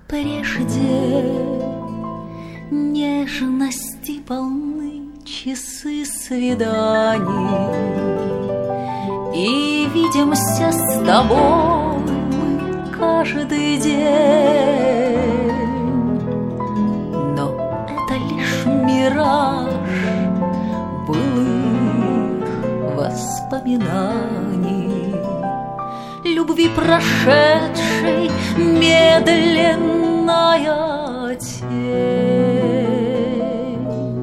прежде нежности полны часы свиданий, и видимся с тобой мы каждый день. Но это лишь мираж былых воспоминаний, любви прошедшей медленная тень.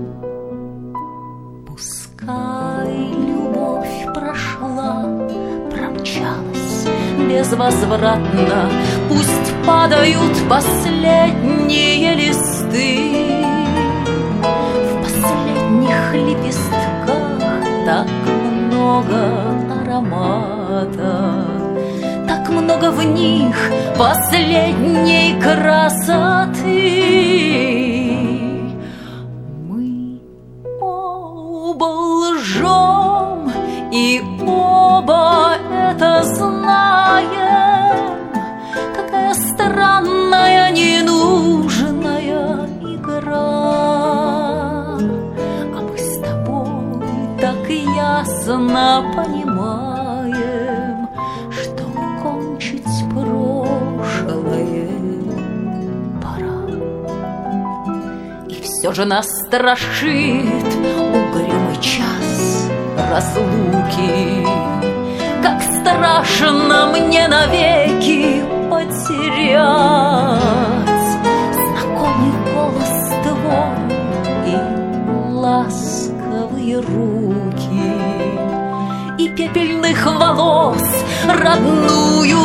Пускай любовь прошла, промчалась безвозвратно, пусть падают последние листы. В последних лепестках так много аромата, так много в них последней красоты. Мы оба лжем, и оба это знаем. Какая странная, ненужная игра. А мы с тобой так ясно понимаем, что кончить прошлое пора. И все же нас страшит угрюмый час разлуки. Как страшно мне навеки потерять знакомый голос твой и ласковые руки, и пепельных волос родную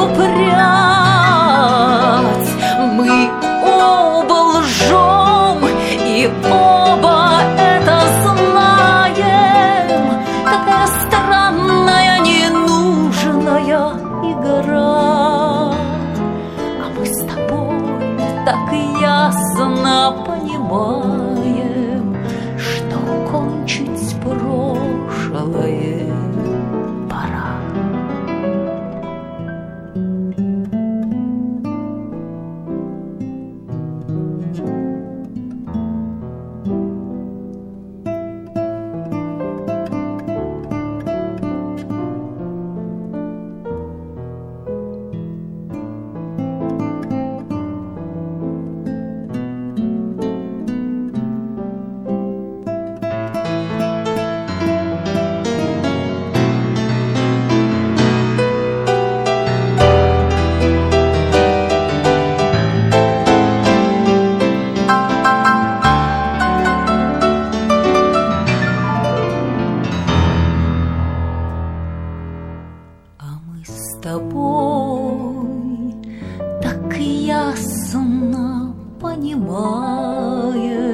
прядь. Мы оба лжем, и оба это знаем. Какая странная, ненужная игра. А мы с тобой так ясно понимаем, что кончить прошлое пора. С тобой так ясно понимаем,